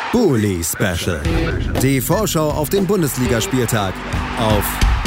Bully Special. Die Vorschau auf den Bundesligaspieltag auf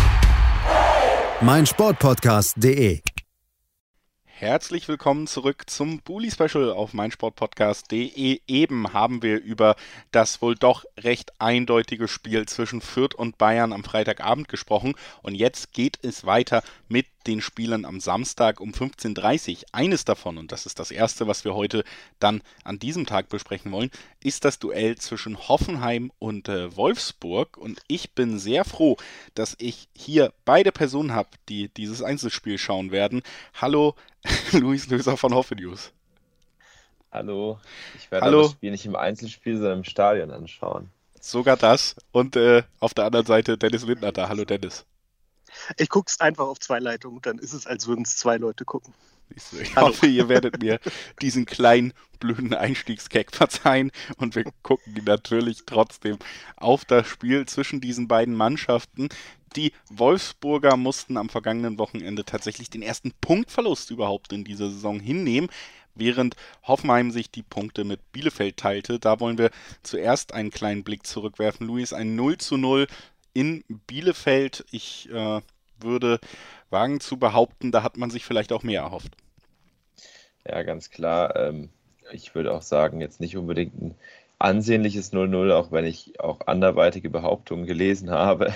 meinsportpodcast.de. Herzlich willkommen zurück zum Bully Special auf meinsportpodcast.de. Eben haben wir über das wohl doch recht eindeutige Spiel zwischen Fürth und Bayern am Freitagabend gesprochen. Und jetzt geht es weiter mit den Spielen am Samstag um 15:30 Uhr. Eines davon, und das ist das erste, was wir heute dann an diesem Tag besprechen wollen, ist das Duell zwischen Hoffenheim und Wolfsburg. Und ich bin sehr froh, dass ich hier beide Personen habe, die dieses Einzelspiel schauen werden. Hallo, Luis Löser von Hoffe News. Hallo, ich werde das Spiel nicht im Einzelspiel, sondern im Stadion anschauen. Sogar das. Und auf der anderen Seite Dennis Lindner da. Hallo Dennis. Ich gucke es einfach auf zwei Leitungen, dann ist es, als würden es zwei Leute gucken. Ich hoffe, ihr werdet mir diesen kleinen, blöden Einstiegsgag verzeihen und wir gucken natürlich trotzdem auf das Spiel zwischen diesen beiden Mannschaften. Die Wolfsburger mussten am vergangenen Wochenende tatsächlich den ersten Punktverlust überhaupt in dieser Saison hinnehmen, während Hoffenheim sich die Punkte mit Bielefeld teilte. Da wollen wir zuerst einen kleinen Blick zurückwerfen. Luis, ein 0:0 in Bielefeld. Ich würde wagen zu behaupten, da hat man sich vielleicht auch mehr erhofft. Ja, ganz klar. Ich würde auch sagen, jetzt nicht unbedingt ein ansehnliches 0:0, auch wenn ich auch anderweitige Behauptungen gelesen habe.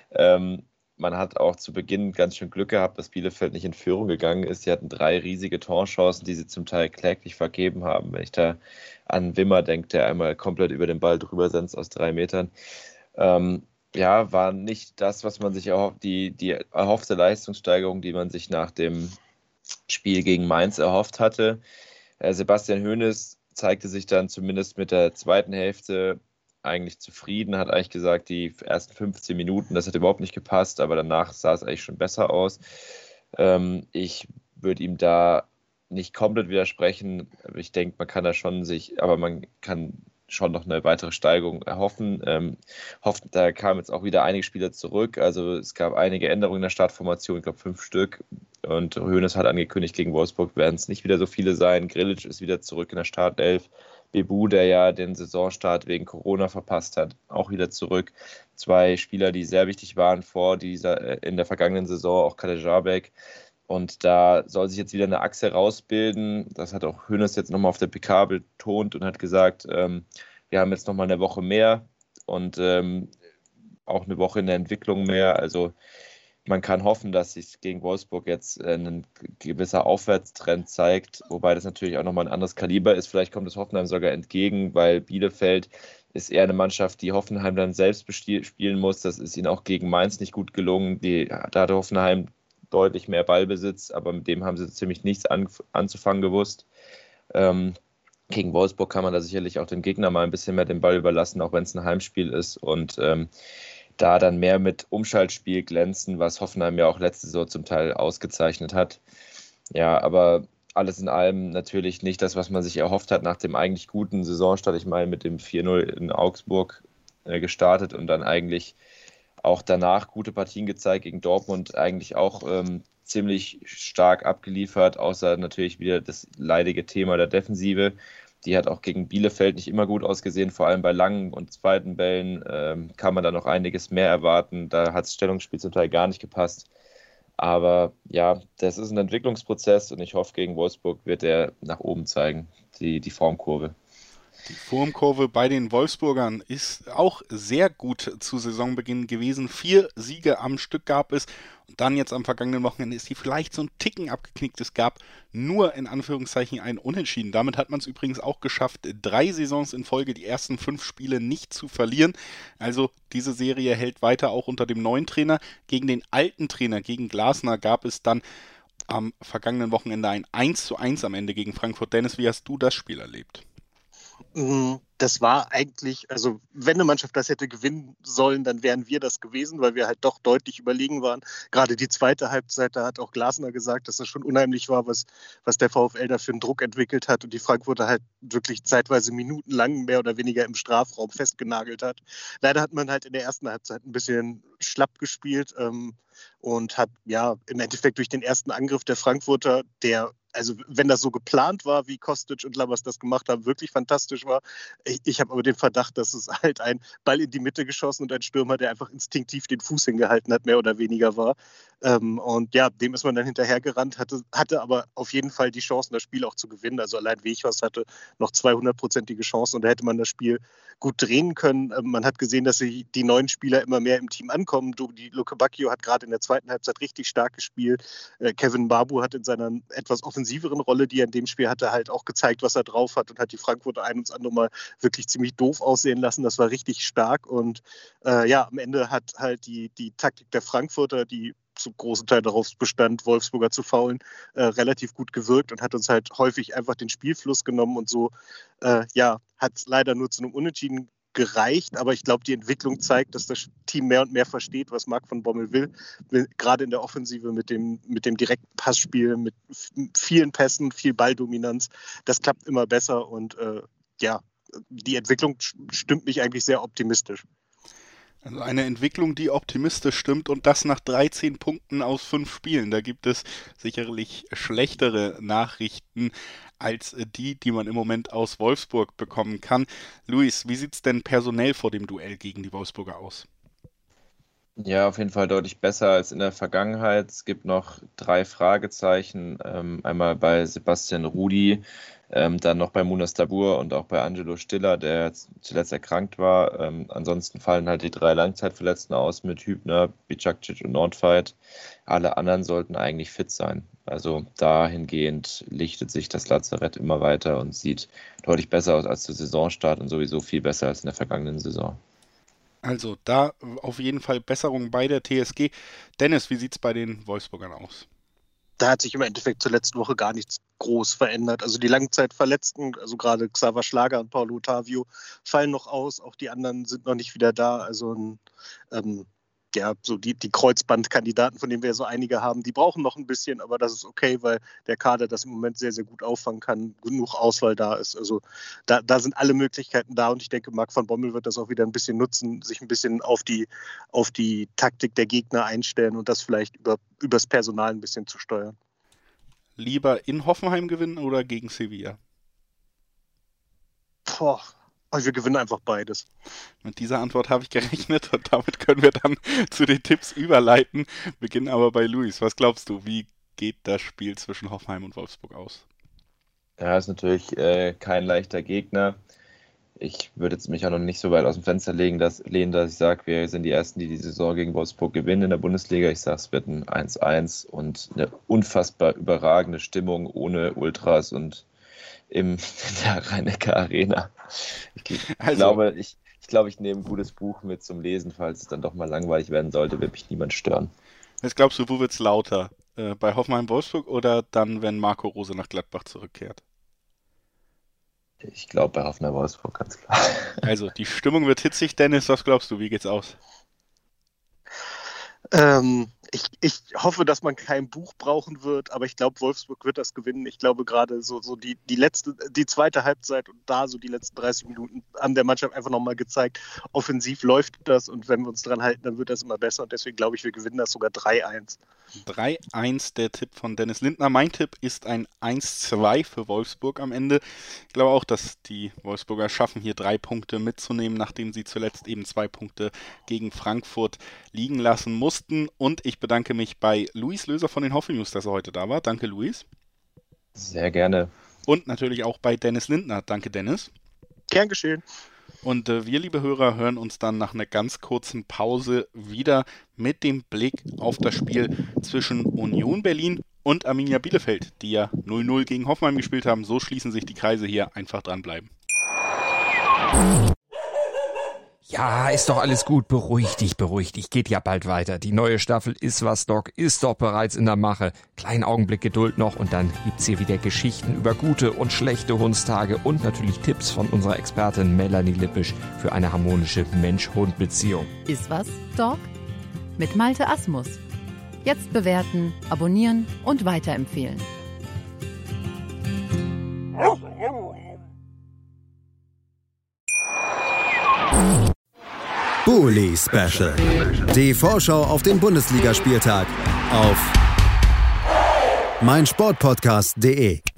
Man hat auch zu Beginn ganz schön Glück gehabt, dass Bielefeld nicht in Führung gegangen ist. Sie hatten 3 riesige Torchancen, die sie zum Teil kläglich vergeben haben. Wenn ich da an Wimmer denke, der einmal komplett über den Ball drüber senzt aus 3 Metern. Ja, war nicht das, was man sich erhofft, die erhoffte Leistungssteigerung, die man sich nach dem Spiel gegen Mainz erhofft hatte. Sebastian Hoeneß zeigte sich dann zumindest mit der zweiten Hälfte eigentlich zufrieden, hat eigentlich gesagt, die ersten 15 Minuten, das hat überhaupt nicht gepasst, aber danach sah es eigentlich schon besser aus. Ich würde ihm da nicht komplett widersprechen. Ich denke, man kann schon noch eine weitere Steigerung erhoffen. Da kamen jetzt auch wieder einige Spieler zurück. Also es gab einige Änderungen in der Startformation, ich glaube 5 Stück. Und Hoeneß hat angekündigt, gegen Wolfsburg werden es nicht wieder so viele sein. Grillitsch ist wieder zurück in der Startelf. Bebu, der ja den Saisonstart wegen Corona verpasst hat, auch wieder zurück. 2 Spieler, die sehr wichtig waren in der vergangenen Saison, auch Kader Jabek. Und da soll sich jetzt wieder eine Achse rausbilden. Das hat auch Hoeneß jetzt nochmal auf der PK betont und hat gesagt, wir haben jetzt nochmal eine Woche mehr und auch eine Woche in der Entwicklung mehr. Also man kann hoffen, dass sich gegen Wolfsburg jetzt ein gewisser Aufwärtstrend zeigt, wobei das natürlich auch nochmal ein anderes Kaliber ist. Vielleicht kommt es Hoffenheim sogar entgegen, weil Bielefeld ist eher eine Mannschaft, die Hoffenheim dann selbst spielen muss. Das ist ihnen auch gegen Mainz nicht gut gelungen. Da hatte Hoffenheim deutlich mehr Ballbesitz, aber mit dem haben sie ziemlich nichts anzufangen gewusst. Gegen Wolfsburg kann man da sicherlich auch dem Gegner mal ein bisschen mehr den Ball überlassen, auch wenn es ein Heimspiel ist und da dann mehr mit Umschaltspiel glänzen, was Hoffenheim ja auch letzte Saison zum Teil ausgezeichnet hat. Ja, aber alles in allem natürlich nicht das, was man sich erhofft hat nach dem eigentlich guten Saisonstart. Ich meine, mit dem 4:0 in Augsburg gestartet und dann eigentlich auch danach gute Partien gezeigt gegen Dortmund, eigentlich auch ziemlich stark abgeliefert, außer natürlich wieder das leidige Thema der Defensive. Die hat auch gegen Bielefeld nicht immer gut ausgesehen, vor allem bei langen und zweiten Bällen kann man da noch einiges mehr erwarten. Da hat das Stellungsspiel zum Teil gar nicht gepasst. Aber ja, das ist ein Entwicklungsprozess und ich hoffe, gegen Wolfsburg wird er nach oben zeigen, die Formkurve. Die Formkurve bei den Wolfsburgern ist auch sehr gut zu Saisonbeginn gewesen. 4 Siege am Stück gab es. Und dann jetzt am vergangenen Wochenende ist die vielleicht so ein Ticken abgeknickt. Es gab nur in Anführungszeichen ein Unentschieden. Damit hat man es übrigens auch geschafft, 3 Saisons in Folge die ersten 5 Spiele nicht zu verlieren. Also diese Serie hält weiter auch unter dem neuen Trainer. Gegen den alten Trainer, gegen Glasner, gab es dann am vergangenen Wochenende ein 1:1 am Ende gegen Frankfurt. Dennis, wie hast du das Spiel erlebt? Das war eigentlich, also wenn eine Mannschaft das hätte gewinnen sollen, dann wären wir das gewesen, weil wir halt doch deutlich überlegen waren. Gerade die zweite Halbzeit, da hat auch Glasner gesagt, dass das schon unheimlich war, was der VfL da für einen Druck entwickelt hat und die Frankfurter halt wirklich zeitweise minutenlang mehr oder weniger im Strafraum festgenagelt hat. Leider hat man halt in der ersten Halbzeit ein bisschen schlapp gespielt und hat ja im Endeffekt durch den ersten Angriff der Frankfurter, der also wenn das so geplant war, wie Kostic und Lammers das gemacht haben, wirklich fantastisch war. Ich habe aber den Verdacht, dass es halt ein Ball in die Mitte geschossen und ein Stürmer, der einfach instinktiv den Fuß hingehalten hat, mehr oder weniger war. Und ja, dem ist man dann hinterhergerannt, hatte aber auf jeden Fall die Chancen, das Spiel auch zu gewinnen. Also allein Weghorst hatte noch 200-prozentige Chancen und da hätte man das Spiel gut drehen können. Man hat gesehen, dass die neuen Spieler immer mehr im Team ankommen. Luke Bacchio hat gerade in der zweiten Halbzeit richtig stark gespielt. Kevin Mbabu hat in seiner etwas offensiveren Rolle, die er in dem Spiel hatte, halt auch gezeigt, was er drauf hat und hat die Frankfurter ein und das andere Mal wirklich ziemlich doof aussehen lassen. Das war richtig stark und am Ende hat halt die Taktik der Frankfurter, die zu großen Teil darauf bestand, Wolfsburger zu faulen, relativ gut gewirkt und hat uns halt häufig einfach den Spielfluss genommen und so, hat es leider nur zu einem Unentschieden gereicht, aber ich glaube, die Entwicklung zeigt, dass das Team mehr und mehr versteht, was Marc von Bommel will, gerade in der Offensive mit dem direkten Passspiel, mit vielen Pässen, viel Balldominanz, das klappt immer besser und die Entwicklung stimmt mich eigentlich sehr optimistisch. Also eine Entwicklung, die optimistisch stimmt und das nach 13 Punkten aus 5 Spielen. Da gibt es sicherlich schlechtere Nachrichten als die man im Moment aus Wolfsburg bekommen kann. Luis, wie sieht es denn personell vor dem Duell gegen die Wolfsburger aus? Ja, auf jeden Fall deutlich besser als in der Vergangenheit. Es gibt noch 3 Fragezeichen. Einmal bei Sebastian Rudi, dann noch bei Munas Dabbur und auch bei Angelo Stiller, der zuletzt erkrankt war. Ansonsten fallen halt die 3 Langzeitverletzten aus mit Hübner, Bicakcic und Nordfight. Alle anderen sollten eigentlich fit sein. Also dahingehend lichtet sich das Lazarett immer weiter und sieht deutlich besser aus als zu Saisonstart und sowieso viel besser als in der vergangenen Saison. Also da auf jeden Fall Besserung bei der TSG. Dennis, wie sieht es bei den Wolfsburgern aus? Da hat sich im Endeffekt zur letzten Woche gar nichts groß verändert. Also die Langzeitverletzten, also gerade Xaver Schlager und Paulo Ottavio, fallen noch aus. Auch die anderen sind noch nicht wieder da. Also so die Kreuzbandkandidaten, von denen wir so einige haben, die brauchen noch ein bisschen, aber das ist okay, weil der Kader das im Moment sehr, sehr gut auffangen kann, genug Auswahl da ist. Also da sind alle Möglichkeiten da und ich denke, Marc van Bommel wird das auch wieder ein bisschen nutzen, sich ein bisschen auf die Taktik der Gegner einstellen und das vielleicht übers Personal ein bisschen zu steuern. Lieber in Hoffenheim gewinnen oder gegen Sevilla? Wir gewinnen einfach beides. Mit dieser Antwort habe ich gerechnet und damit können wir dann zu den Tipps überleiten. Beginnen aber bei Luis. Was glaubst du, wie geht das Spiel zwischen Hoffenheim und Wolfsburg aus? Ja, ist natürlich kein leichter Gegner. Ich würde jetzt mich auch noch nicht so weit aus dem Fenster lehnen, dass ich sage, wir sind die Ersten, die Saison gegen Wolfsburg gewinnen in der Bundesliga. Ich sage, es wird ein 1-1 und eine unfassbar überragende Stimmung ohne Ultras und in der Rhein-Neckar-Arena. Ich glaube, ich nehme ein gutes Buch mit zum Lesen, falls es dann doch mal langweilig werden sollte, wird mich niemand stören. Was glaubst du, wo wird es lauter? Bei Hoffenheim-Wolfsburg oder dann, wenn Marco Rose nach Gladbach zurückkehrt? Ich glaube bei Hoffenheim-Wolfsburg, ganz klar. Also, die Stimmung wird hitzig. Dennis, was glaubst du, wie geht's aus? Ich hoffe, dass man kein Buch brauchen wird, aber ich glaube, Wolfsburg wird das gewinnen. Ich glaube gerade so die zweite Halbzeit und da so die letzten 30 Minuten haben der Mannschaft einfach nochmal gezeigt, offensiv läuft das und wenn wir uns dran halten, dann wird das immer besser und deswegen glaube ich, wir gewinnen das sogar 3-1. 3-1 der Tipp von Dennis Lindner. Mein Tipp ist ein 1-2 für Wolfsburg am Ende. Ich glaube auch, dass die Wolfsburger schaffen, hier 3 Punkte mitzunehmen, nachdem sie zuletzt eben 2 Punkte gegen Frankfurt liegen lassen mussten. Und ich bedanke mich bei Luis Löser von den Hoffenheim News, dass er heute da war. Danke, Luis. Sehr gerne. Und natürlich auch bei Dennis Lindner. Danke, Dennis. Gern geschehen. Und wir, liebe Hörer, hören uns dann nach einer ganz kurzen Pause wieder mit dem Blick auf das Spiel zwischen Union Berlin und Arminia Bielefeld, die ja 0-0 gegen Hoffenheim gespielt haben. So schließen sich die Kreise hier. Einfach dranbleiben. Ja, ist doch alles gut. Beruhig dich. Geht ja bald weiter. Die neue Staffel Iswas Dog ist doch bereits in der Mache. Kleinen Augenblick Geduld noch und dann gibt's hier wieder Geschichten über gute und schlechte Hundstage und natürlich Tipps von unserer Expertin Melanie Lippisch für eine harmonische Mensch-Hund-Beziehung. Iswas Dog? Mit Malte Asmus. Jetzt bewerten, abonnieren und weiterempfehlen. Bully Special. Die Vorschau auf den Bundesligaspieltag auf meinsportpodcast.de.